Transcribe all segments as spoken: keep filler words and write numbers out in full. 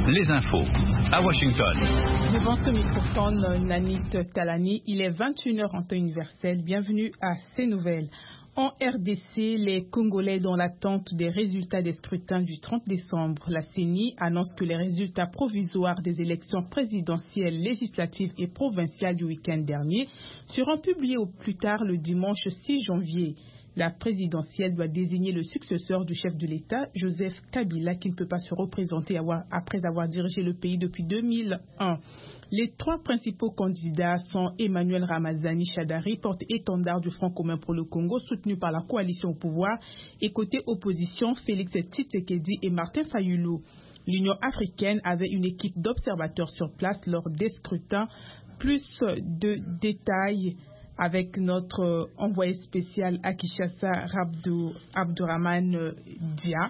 les infos à Washington. Devant ce microphone, Nanit Talani, il est vingt et une heures en temps universel. Bienvenue à ces nouvelles. En R D C, les Congolais dans l'attente des résultats des scrutins du trente décembre. La C E N I annonce que les résultats provisoires des élections présidentielles, législatives et provinciales du week-end dernier seront publiés au plus tard le dimanche six janvier. La présidentielle doit désigner le successeur du chef de l'État, Joseph Kabila, qui ne peut pas se représenter après avoir dirigé le pays depuis deux mille un. Les trois principaux candidats sont Emmanuel Ramazani Shadari, porte-étendard du Front commun pour le Congo, soutenu par la coalition au pouvoir, et côté opposition, Félix Tshisekedi et Martin Fayulu. L'Union africaine avait une équipe d'observateurs sur place lors des scrutins. Plus de détails avec notre envoyé spécial à Kinshasa, Rabdou Abdourahmane Dia.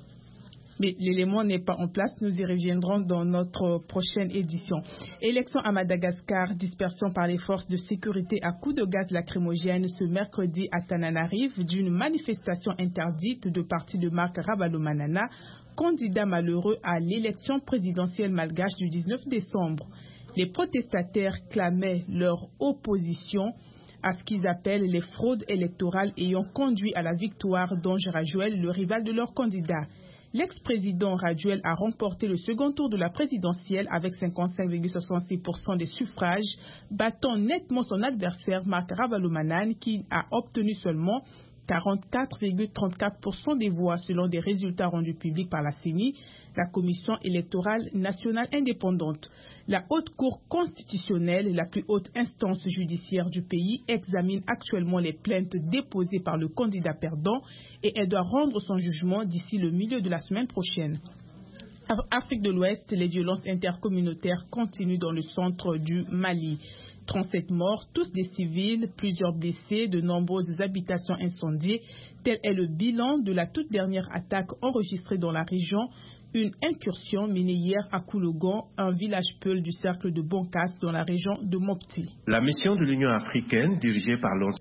Mais l'élément n'est pas en place, nous y reviendrons dans notre prochaine édition. Élection à Madagascar, dispersion par les forces de sécurité à coups de gaz lacrymogène ce mercredi à Tananarive d'une manifestation interdite de parti de Marc Ravalomanana, candidat malheureux à l'élection présidentielle malgache du dix-neuf décembre. Les protestataires clamaient leur opposition à ce qu'ils appellent les fraudes électorales ayant conduit à la victoire d'Ange Rajuel, le rival de leur candidat. L'ex-président Rajuel a remporté le second tour de la présidentielle avec cinquante-cinq virgule soixante-six pour cent des suffrages, battant nettement son adversaire Marc Ravalomanana qui a obtenu seulement quarante-quatre virgule trente-quatre pour cent des voix selon des résultats rendus publics par la C E N I, la Commission électorale nationale indépendante. La Haute Cour constitutionnelle, la plus haute instance judiciaire du pays, examine actuellement les plaintes déposées par le candidat perdant et elle doit rendre son jugement d'ici le milieu de la semaine prochaine. Afrique de l'Ouest, les violences intercommunautaires continuent dans le centre du Mali. trente-sept morts, tous des civils, plusieurs blessés, de nombreuses habitations incendiées. Tel est le bilan de la toute dernière attaque enregistrée dans la région. Une incursion menée hier à Koulogon, un village peul du cercle de Bonkas dans la région de Mopti. La mission de l'Union africaine, dirigée par l'ancien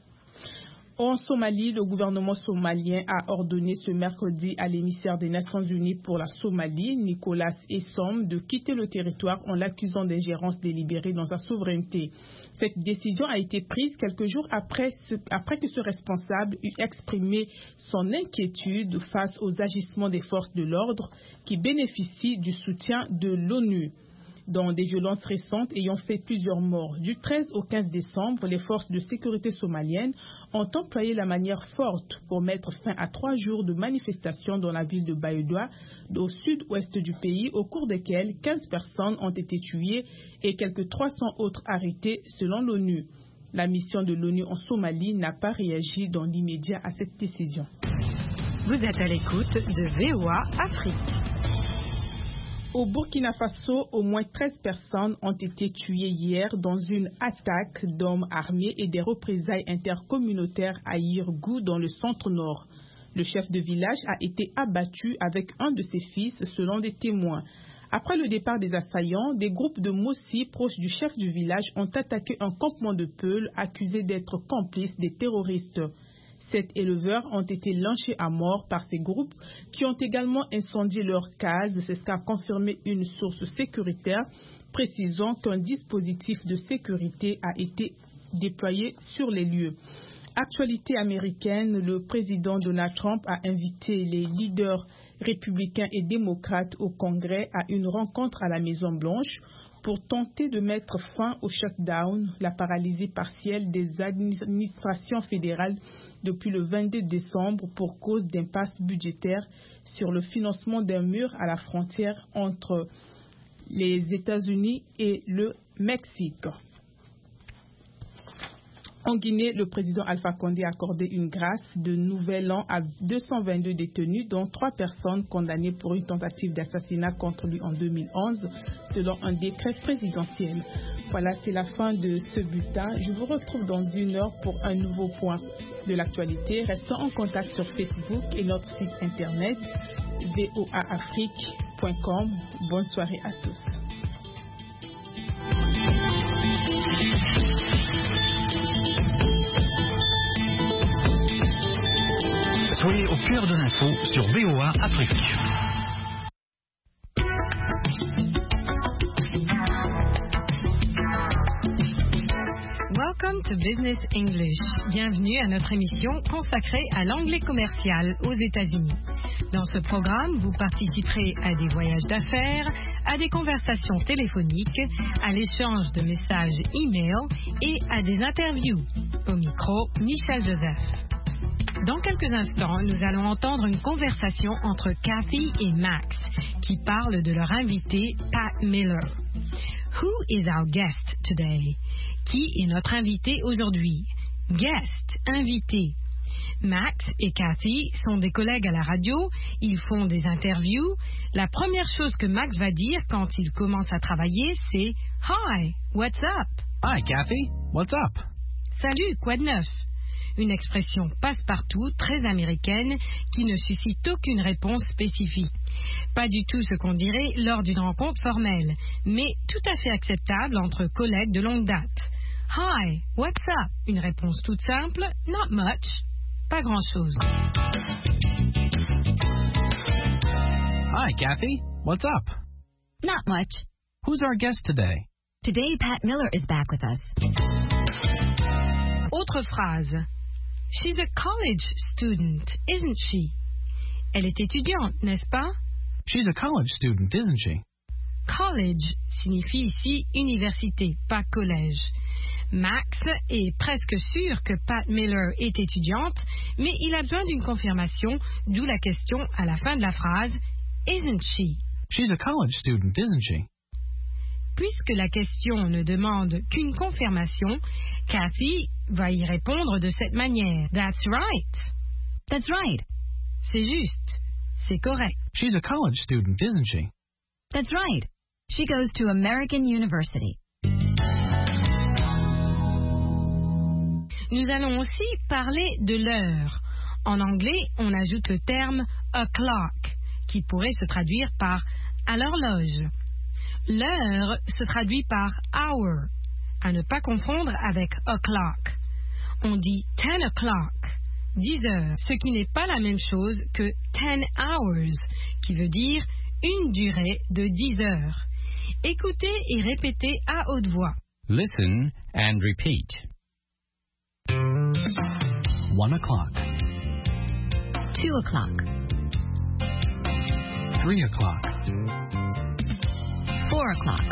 En Somalie, le gouvernement somalien a ordonné ce mercredi à l'émissaire des Nations Unies pour la Somalie, Nicolas Essom, de quitter le territoire en l'accusant d'ingérence délibérée dans sa souveraineté. Cette décision a été prise quelques jours après, ce, après que ce responsable eut exprimé son inquiétude face aux agissements des forces de l'ordre qui bénéficient du soutien de l'ONU. Dans des violences récentes ayant fait plusieurs morts. Du treize au quinze décembre, les forces de sécurité somaliennes ont employé la manière forte pour mettre fin à trois jours de manifestations dans la ville de Baïdoua, au sud-ouest du pays, au cours desquelles quinze personnes ont été tuées et quelques trois cents autres arrêtées selon l'ONU. La mission de l'ONU en Somalie n'a pas réagi dans l'immédiat à cette décision. Vous êtes à l'écoute de V O A Afrique. Au Burkina Faso, au moins treize personnes ont été tuées hier dans une attaque d'hommes armés et des représailles intercommunautaires à Yirgou dans le centre-nord. Le chef de village a été abattu avec un de ses fils selon des témoins. Après le départ des assaillants, des groupes de Mossi proches du chef du village ont attaqué un campement de Peul accusé d'être complice des terroristes. Sept éleveurs ont été lynchés à mort par ces groupes qui ont également incendié leurs cases. C'est ce qu'a confirmé une source sécuritaire, précisant qu'un dispositif de sécurité a été déployé sur les lieux. Actualité américaine, le président Donald Trump a invité les leaders républicains et démocrates au Congrès à une rencontre à la Maison-Blanche pour tenter de mettre fin au shutdown, la paralysie partielle des administrations fédérales depuis le vingt-deux décembre pour cause d'impasse budgétaire sur le financement d'un mur à la frontière entre les États-Unis et le Mexique. En Guinée, le président Alpha Condé a accordé une grâce de nouvel an à deux cent vingt-deux détenus, dont trois personnes condamnées pour une tentative d'assassinat contre lui en deux mille onze, selon un décret présidentiel. Voilà, c'est la fin de ce bulletin. Je vous retrouve dans une heure pour un nouveau point de l'actualité. Restons en contact sur Facebook et notre site internet v o a afrique point com. Bonne soirée à tous. Soyez au cœur de l'info sur V O A Afrique. Welcome to Business English. Bienvenue à notre émission consacrée à l'anglais commercial aux États-Unis. Dans ce programme, vous participerez à des voyages d'affaires, à des conversations téléphoniques, à l'échange de messages e-mail et à des interviews. Au micro, Michel Joseph. Dans quelques instants, nous allons entendre une conversation entre Cathy et Max qui parlent de leur invité Pat Miller. Who is our guest today? Qui est notre invité aujourd'hui? Guest, invité. Max et Cathy sont des collègues à la radio, ils font des interviews. La première chose que Max va dire quand il commence à travailler, c'est « Hi, what's up? » Hi, Cathy. What's up? Salut, quoi de neuf? Une expression passe-partout, très américaine, qui ne suscite aucune réponse spécifique. Pas du tout ce qu'on dirait lors d'une rencontre formelle, mais tout à fait acceptable entre collègues de longue date. Hi, what's up? Une réponse toute simple, not much, pas grand-chose. Hi, Cathy. What's up? Not much. Who's our guest today? Today, Pat Miller is back with us. Autre phrase. She's a college student, isn't she? Elle est étudiante, n'est-ce pas? She's a college student, isn't she? College signifie ici université, pas collège. Max est presque sûr que Pat Miller est étudiante, mais il a besoin d'une confirmation, d'où la question à la fin de la phrase « Isn't she ?» She's a college student, isn't she? Puisque la question ne demande qu'une confirmation, Cathy va y répondre de cette manière. That's right. That's right. C'est juste. C'est correct. She's a college student, isn't she? That's right. She goes to American University. Nous allons aussi parler de l'heure. En anglais, on ajoute le terme o'clock, qui pourrait se traduire par à l'horloge. L'heure se traduit par hour, à ne pas confondre avec o'clock. On dit ten o'clock, dix heures, ce qui n'est pas la même chose que ten hours, qui veut dire une durée de dix heures. Écoutez et répétez à haute voix. Listen and repeat. One o'clock. Two o'clock. Three o'clock. Four o'clock.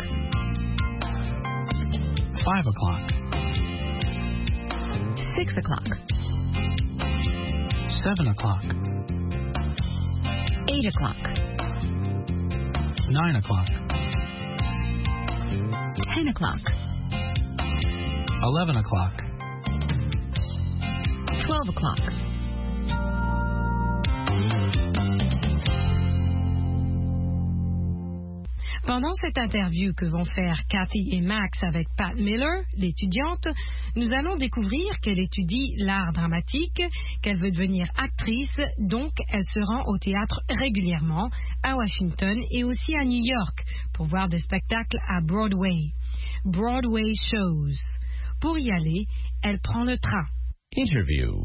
Five o'clock. Six o'clock. Seven o'clock. Eight o'clock. Nine o'clock. Ten o'clock. Eleven o'clock. Twelve o'clock. Pendant cette interview que vont faire Cathy et Max avec Pat Miller, l'étudiante, nous allons découvrir qu'elle étudie l'art dramatique, qu'elle veut devenir actrice, donc elle se rend au théâtre régulièrement, à Washington et aussi à New York, pour voir des spectacles à Broadway. Broadway shows. Pour y aller, elle prend le train. Interview.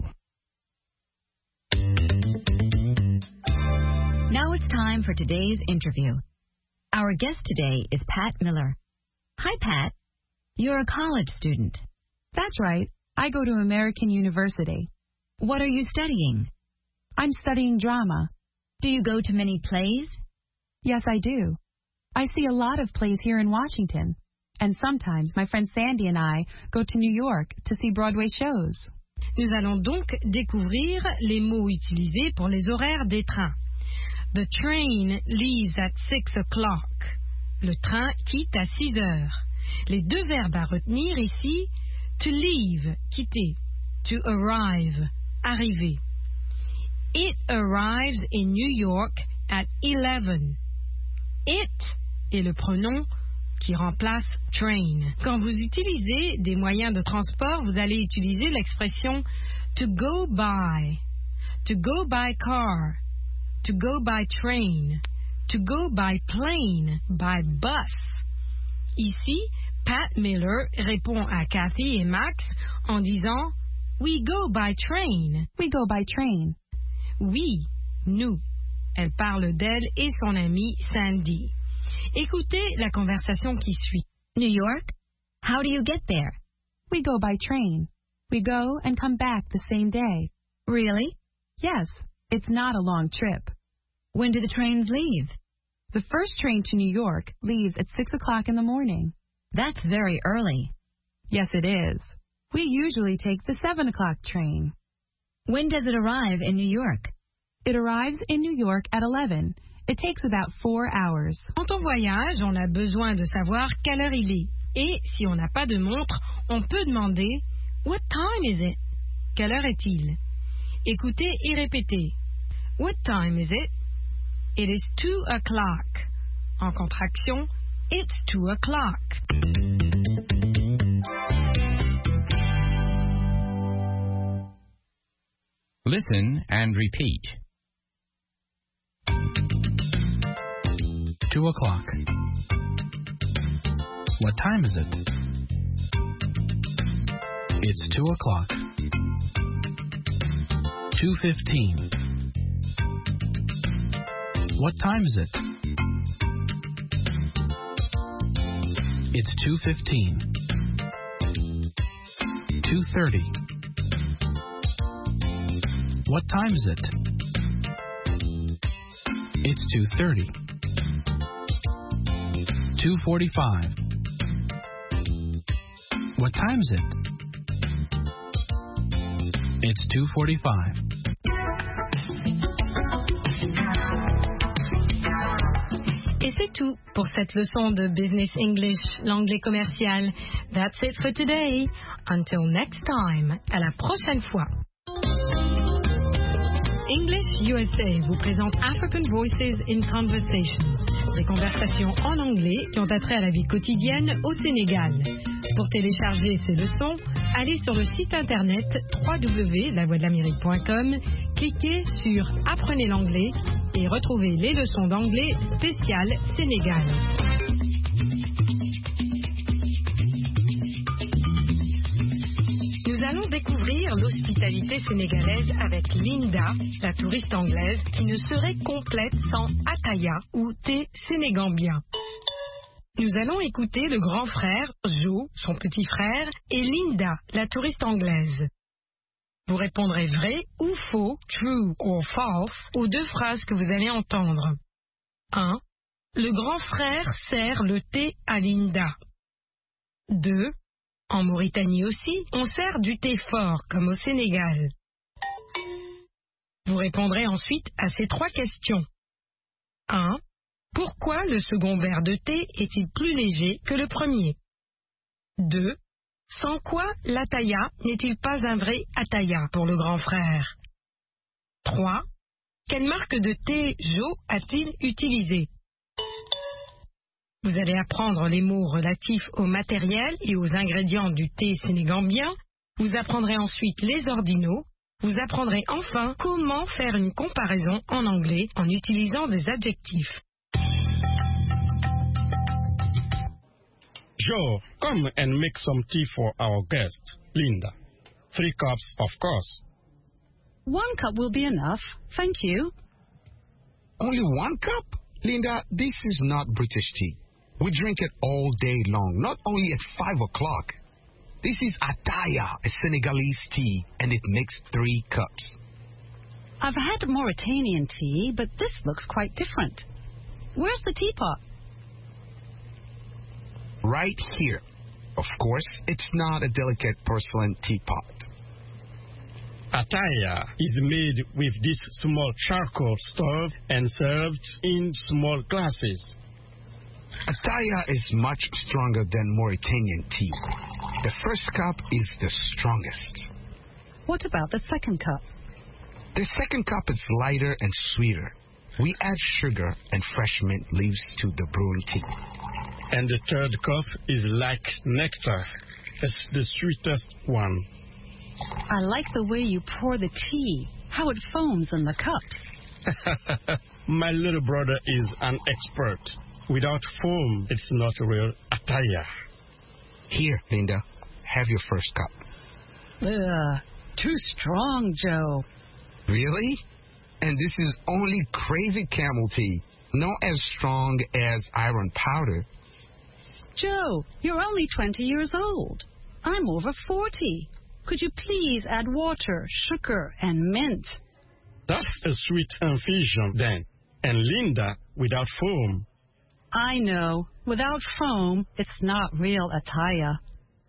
Now it's time for today's interview. Our guest today is Pat Miller. Hi, Pat. You're a college student. That's right. I go to American University. What are you studying? I'm studying drama. Do you go to many plays? Yes, I do. I see a lot of plays here in Washington. And sometimes my friend Sandy and I go to New York to see Broadway shows. Nous allons donc découvrir les mots utilisés pour les horaires des trains. The train leaves at six o'clock. Le train quitte à six heures. Les deux verbes à retenir ici, to leave, quitter, to arrive, arriver. It arrives in New York at eleven. It est le pronom qui remplace train. Quand vous utilisez des moyens de transport, vous allez utiliser l'expression to go by, to go by car, to go by train, to go by plane, by bus. Ici, Pat Miller répond à Cathy et Max en disant « We go by train ». We go by train. Oui, nous. Elle parle d'elle et son amie Sandy. Écoutez la conversation qui suit. New York? How do you get there? We go by train. We go and come back the same day. Really? Yes, it's not a long trip. When do the trains leave? The first train to New York leaves at six o'clock in the morning. That's very early. Yes, it is. We usually take the seven o'clock train. When does it arrive in New York? It arrives in New York at eleven. It takes about four hours. Quand on voyage, on a besoin de savoir quelle heure il est. Et si on n'a pas de montre, on peut demander « What time is it ?» Quelle heure est-il? Écoutez et répétez. What time is it? It is two o'clock. En contraction, it's two o'clock. Listen and repeat. Two o'clock. What time is it? It's two o'clock. Two fifteen. What time is it? It's two fifteen. Two thirty. What time is it? It's two thirty. Two forty-five. What time is it? It's two forty-five. Et c'est tout pour cette leçon de Business English, l'anglais commercial. That's it for today. Until next time. À la prochaine fois. English U S A vous présente African Voices in Conversation, des conversations en anglais qui ont attrait à la vie quotidienne au Sénégal. Pour télécharger ces leçons, allez sur le site internet w w w point la voix de l'amérique point com, cliquez sur Apprenez l'anglais et retrouvez les leçons d'anglais spéciales Sénégal. Nous allons découvrir l'hospitalité sénégalaise avec Linda, la touriste anglaise, qui ne serait complète sans ataya ou thé sénégambien. Nous allons écouter le grand frère, Joe, son petit frère, et Linda, la touriste anglaise. Vous répondrez vrai ou faux, true or false, aux deux phrases que vous allez entendre. un. Le grand frère sert le thé à Linda. deux. En Mauritanie aussi, on sert du thé fort, comme au Sénégal. Vous répondrez ensuite à ces trois questions. un. Pourquoi le second verre de thé est-il plus léger que le premier? deux. Sans quoi l'ataya n'est-il pas un vrai ataya pour le grand frère? trois. Quelle marque de thé Joe a-t-il utilisé? Vous allez apprendre les mots relatifs au matériel et aux ingrédients du thé sénégambien. Vous apprendrez ensuite les ordinaux. Vous apprendrez enfin comment faire une comparaison en anglais en utilisant des adjectifs. Joe, come and make some tea for our guest, Linda. Three cups, of course. One cup will be enough. Thank you. Only one cup? Linda, this is not British tea. We drink it all day long, not only at five o'clock. This is ataya, a Senegalese tea, and it makes three cups. I've had Mauritanian tea, but this looks quite different. Where's the teapot? Right here. Of course, it's not a delicate porcelain teapot. Ataya is made with this small charcoal stove and served in small glasses. Ataya is much stronger than Mauritanian tea. The first cup is the strongest. What about the second cup? The second cup is lighter and sweeter. We add sugar and fresh mint leaves to the brewing tea. And the third cup is like nectar. It's the sweetest one. I like the way you pour the tea, how it foams in the cups. My little brother is an expert. Without foam, it's not real ataya. Here, Linda, have your first cup. Ugh, too strong, Joe. Really? And this is only crazy camel tea, not as strong as iron powder. Joe, you're only twenty years old. I'm over forty. Could you please add water, sugar, and mint? That's a sweet infusion, then. And Linda, without foam. I know. Without foam, it's not real Ataya.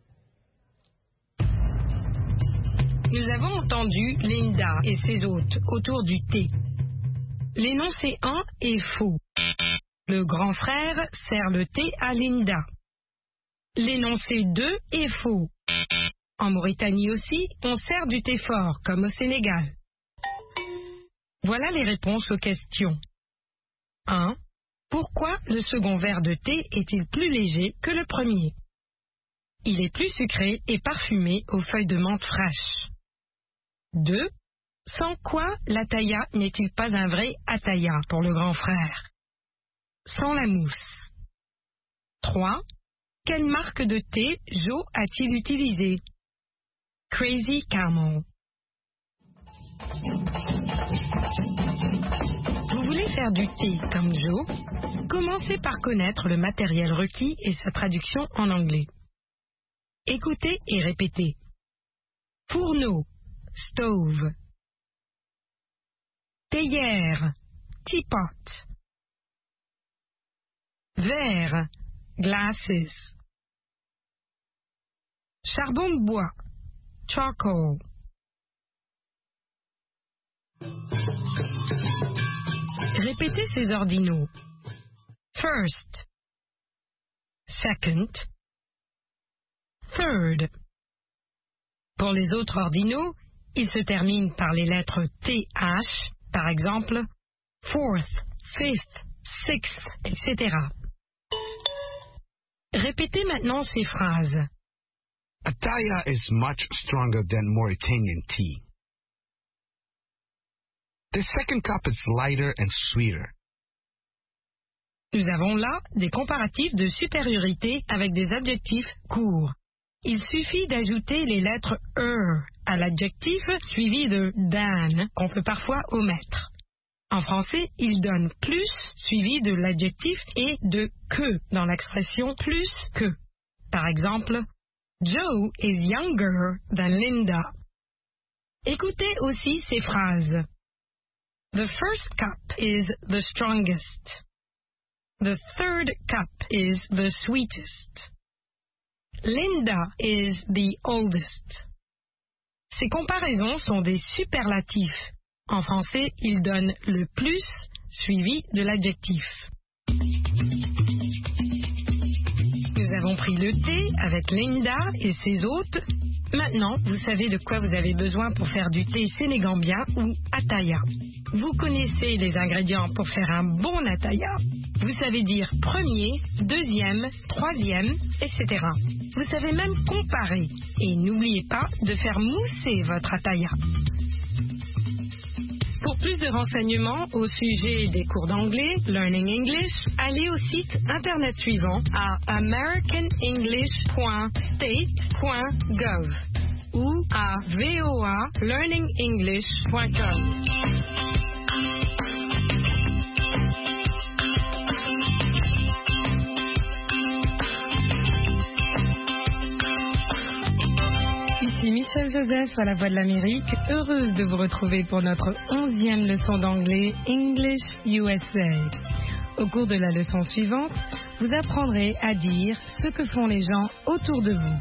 Nous avons entendu Linda et ses hôtes autour du thé. L'énoncé un est faux. Le grand frère sert le thé à Linda. L'énoncé deux est faux. En Mauritanie aussi, on sert du thé fort, comme au Sénégal. Voilà les réponses aux questions. un. Pourquoi le second verre de thé est-il plus léger que le premier? Il est plus sucré et parfumé aux feuilles de menthe fraîches. deux. Sans quoi l'ataya n'est-il pas un vrai ataya pour le grand frère? Sans la mousse. trois. Quelle marque de thé Joe a-t-il utilisé? Crazy Camel. Vous voulez faire du thé comme Joe? Commencez par connaître le matériel requis et sa traduction en anglais. Écoutez et répétez. Fourneau, stove. Théière, teapot. Verre, glasses. Charbon de bois, charcoal. Répétez ces ordinaux. First, second, third. Pour les autres ordinaux, ils se terminent par les lettres T H, par exemple, fourth, fifth, sixth, et cetera. Répétez maintenant ces phrases. Ataya is much stronger than Mauritanian tea. The second cup is lighter and sweeter. Nous avons là des comparatifs de supériorité avec des adjectifs courts. Il suffit d'ajouter les lettres er à l'adjectif suivi de dan, qu'on peut parfois omettre. En français, il donne plus suivi de l'adjectif et de que dans l'expression plus que. Par exemple, Joe is younger than Linda. Écoutez aussi ces phrases. The first cup is the strongest. The third cup is the sweetest. Linda is the oldest. Ces comparaisons sont des superlatifs. En français, ils donnent le plus suivi de l'adjectif. Nous avons pris le thé avec Linda et ses hôtes. Maintenant, vous savez de quoi vous avez besoin pour faire du thé sénégambien ou ataya. Vous connaissez les ingrédients pour faire un bon ataya. Vous savez dire premier, deuxième, troisième, et cetera. Vous savez même comparer. Et n'oubliez pas de faire mousser votre ataya. Pour plus de renseignements au sujet des cours d'anglais, Learning English, allez au site internet suivant à american english point state point gov ou à voa learning english point com. Ici Michel Joseph à la Voix de l'Amérique, heureuse de vous retrouver pour notre onzième leçon d'anglais English U S A. Au cours de la leçon suivante, vous apprendrez à dire ce que font les gens autour de vous.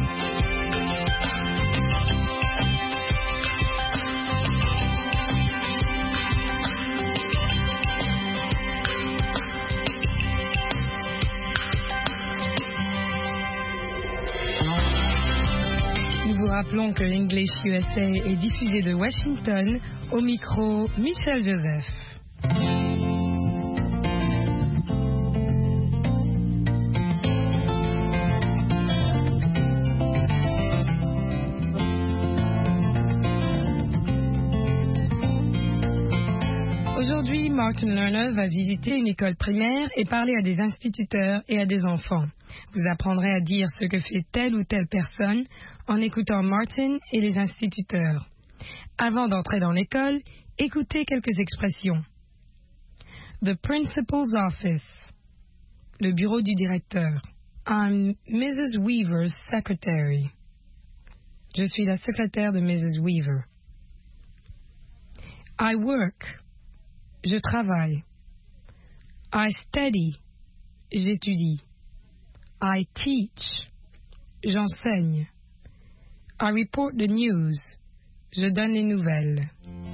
Rappelons que English U S A est diffusé de Washington, au micro Michel Joseph. Aujourd'hui, Martin Lerner va visiter une école primaire et parler à des instituteurs et à des enfants. Vous apprendrez à dire ce que fait telle ou telle personne en écoutant Martin et les instituteurs. Avant d'entrer dans l'école, écoutez quelques expressions. The principal's office. Le bureau du directeur. I'm Missus Weaver's secretary. Je suis la secrétaire de Missus Weaver. I work. Je travaille. I study. J'étudie. I teach. J'enseigne. I report the news. Je donne les nouvelles.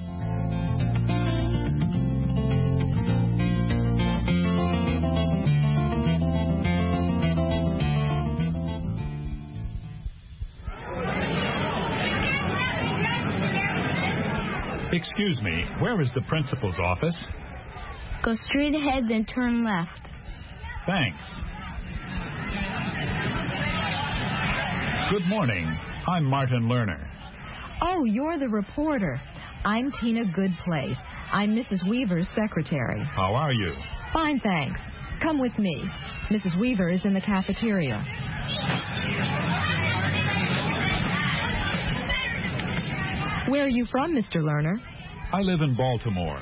Excuse me, where is the principal's office? Go straight ahead, then turn left. Thanks. Good morning. I'm Martin Lerner. Oh, you're the reporter. I'm Tina Goodplace. I'm Missus Weaver's secretary. How are you? Fine, thanks. Come with me. Missus Weaver is in the cafeteria. Where are you from, Mister Lerner? I live in Baltimore.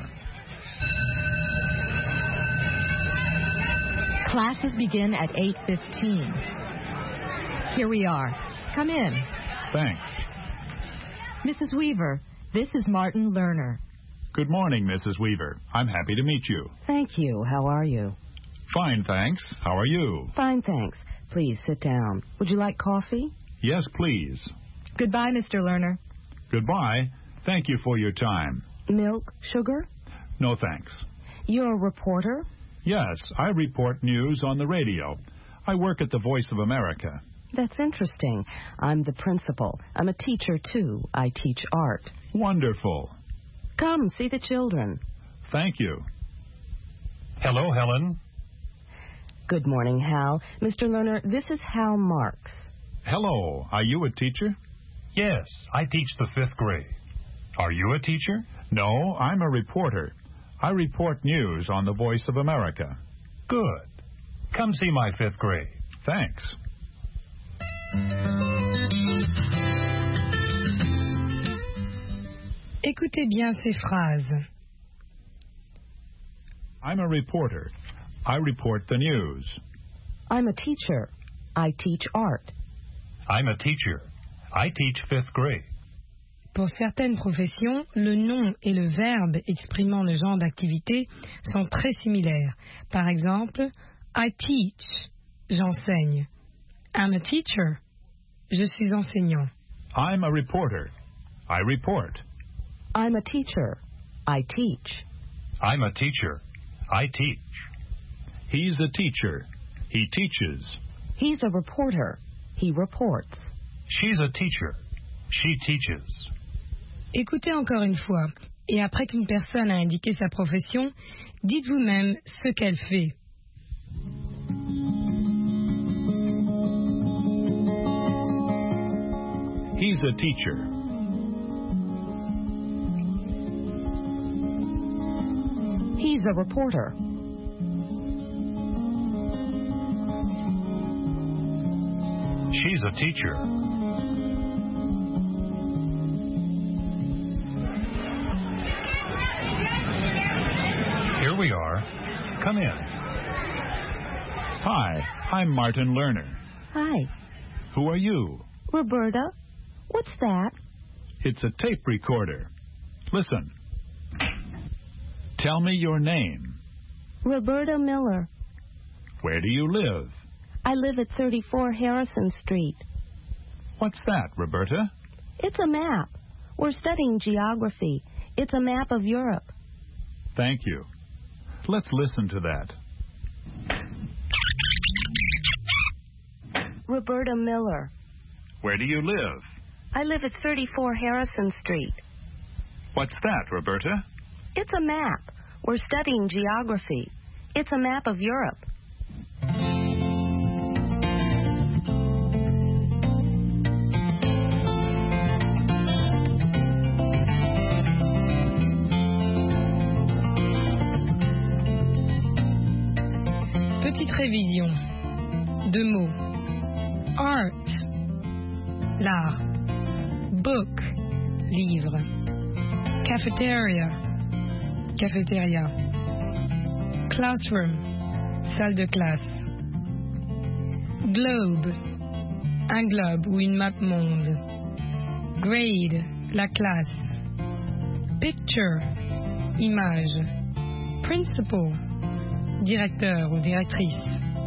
Classes begin at eight fifteen. Here we are. Come in. Thanks. Missus Weaver, this is Martin Lerner. Good morning, Missus Weaver. I'm happy to meet you. Thank you. How are you? Fine, thanks. How are you? Fine, thanks. Please sit down. Would you like coffee? Yes, please. Goodbye, Mister Lerner. Goodbye. Thank you for your time. Milk, sugar? No, thanks. You're a reporter? Yes, I report news on the radio. I work at the Voice of America. That's interesting. I'm the principal. I'm a teacher, too. I teach art. Wonderful. Come, see the children. Thank you. Hello, Helen. Good morning, Hal. Mister Lerner, this is Hal Marks. Hello. Are you a teacher? Yes, I teach the fifth grade. Are you a teacher? No, I'm a reporter. I report news on the Voice of America. Good. Come see my fifth grade. Thanks. Écoutez bien ces phrases. I'm a reporter. I report the news. I'm a teacher. I teach art. I'm a teacher. I teach fifth grade. Pour certaines professions, le nom et le verbe exprimant le genre d'activité sont très similaires. Par exemple, I teach, j'enseigne. I'm a teacher, je suis enseignant. I'm a reporter. I report. I'm a teacher. I teach. I'm a teacher. I teach. He's a teacher. He teaches. He's a reporter. He reports. She's a teacher. She teaches. Écoutez encore une fois, et après qu'une personne a indiqué sa profession, dites vous-même ce qu'elle fait. He's a teacher. He's a reporter. She's a teacher. Here we are. Come in. Hi, I'm Martin Lerner. Hi. Who are you? Roberta. What's that? It's a tape recorder. Listen. Tell me your name. Roberta Miller. Where do you live? I live at thirty-four Harrison Street. What's that, Roberta? It's a map. We're studying geography. It's a map of Europe. Thank you. Let's listen to that. Roberta Miller. Where do you live? I live at thirty-four Harrison Street. What's that, Roberta? It's a map. We're studying geography. It's a map of Europe. Petite révision. Deux mots. Art, l'art. Book, livre. Cafeteria, cafétéria. Classroom, salle de classe. Globe, un globe ou une map monde. Grade, la classe. Picture, image. Principal, directeur ou directrice.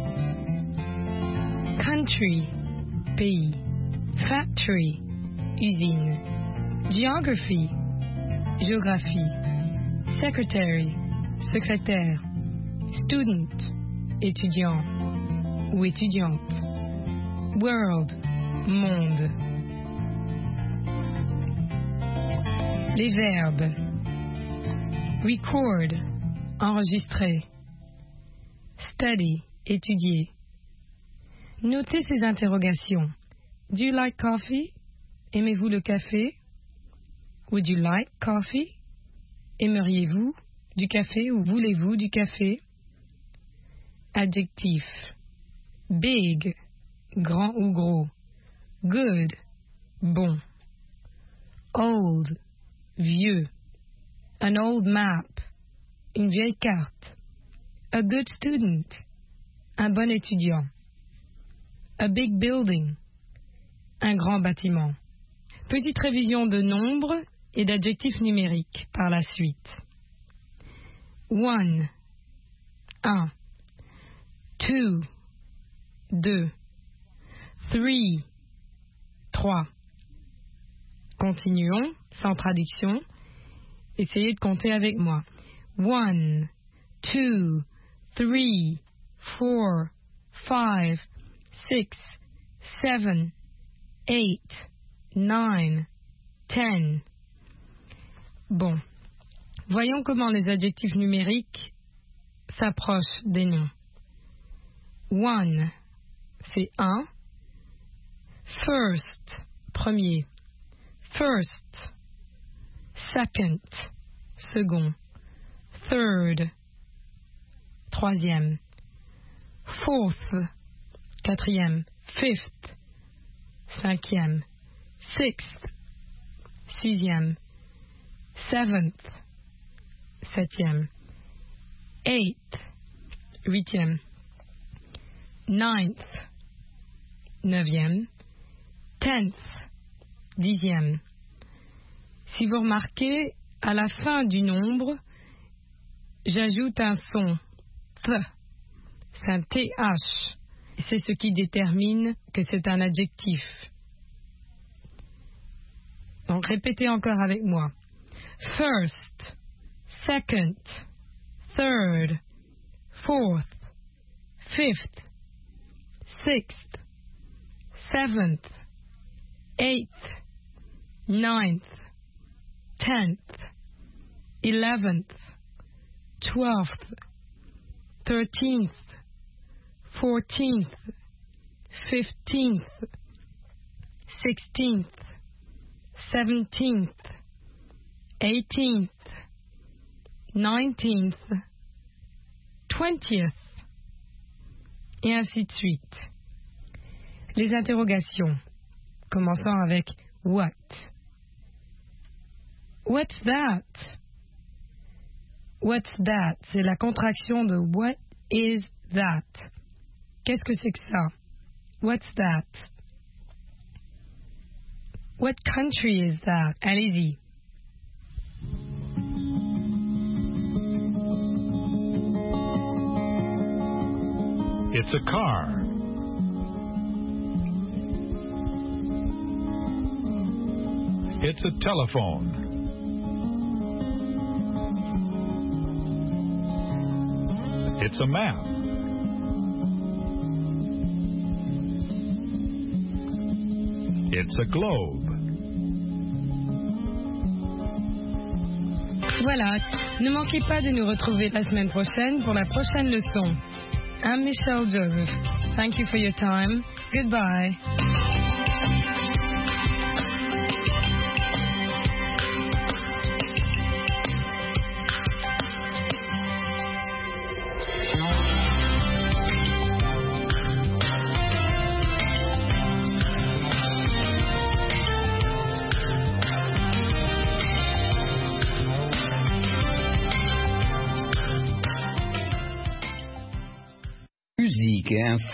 Country, pays. Factory, usine. Geography, géographie. Secretary, secrétaire. Student, étudiant ou étudiante. World, monde. Les verbes. Record, enregistrer. Study, étudier. Notez ces interrogations. Do you like coffee? Aimez-vous le café? Would you like coffee? Aimeriez-vous du café ou voulez-vous du café? Adjectif. Big, grand ou gros. Good, bon. Old, vieux. An old map, une vieille carte. A good student, un bon étudiant. A big building, un grand bâtiment. Petite révision de nombres et d'adjectifs numériques par la suite. One, un. Two, deux. Three, trois. Continuons, sans traduction. Essayez de compter avec moi. One, two, three, four, five, six, seven, eight, nine, ten. Bon, voyons comment les adjectifs numériques s'approchent des noms. One, c'est un. First, premier. First. Second, second. Third, troisième. Fourth, quatrième. Fifth, cinquième. Sixth, sixième. Seventh, septième. Eighth, huitième. Ninth, neuvième. Tenth, dixième. Si vous remarquez, à la fin du nombre, j'ajoute un son th. C'est un th. C'est ce qui détermine que c'est un adjectif. Donc répétez encore avec moi. First, second, third, fourth, fifth, sixth, seventh, eighth, ninth, tenth, eleventh, twelfth, thirteenth, fourteenth, fifteenth, sixteenth, seventeenth, eighteenth, nineteenth, twentieth, et ainsi de suite. Les interrogations. Commençons avec what. What's that? What's that? C'est la contraction de what is that? Qu'est-ce que c'est que ça? What's that? What country is that? Allez-y. It's a car. It's a telephone. It's a map. It's a globe. Voilà, ne manquez pas de nous retrouver la semaine prochaine pour la prochaine leçon. I'm Michelle Joseph. Thank you for your time. Goodbye. again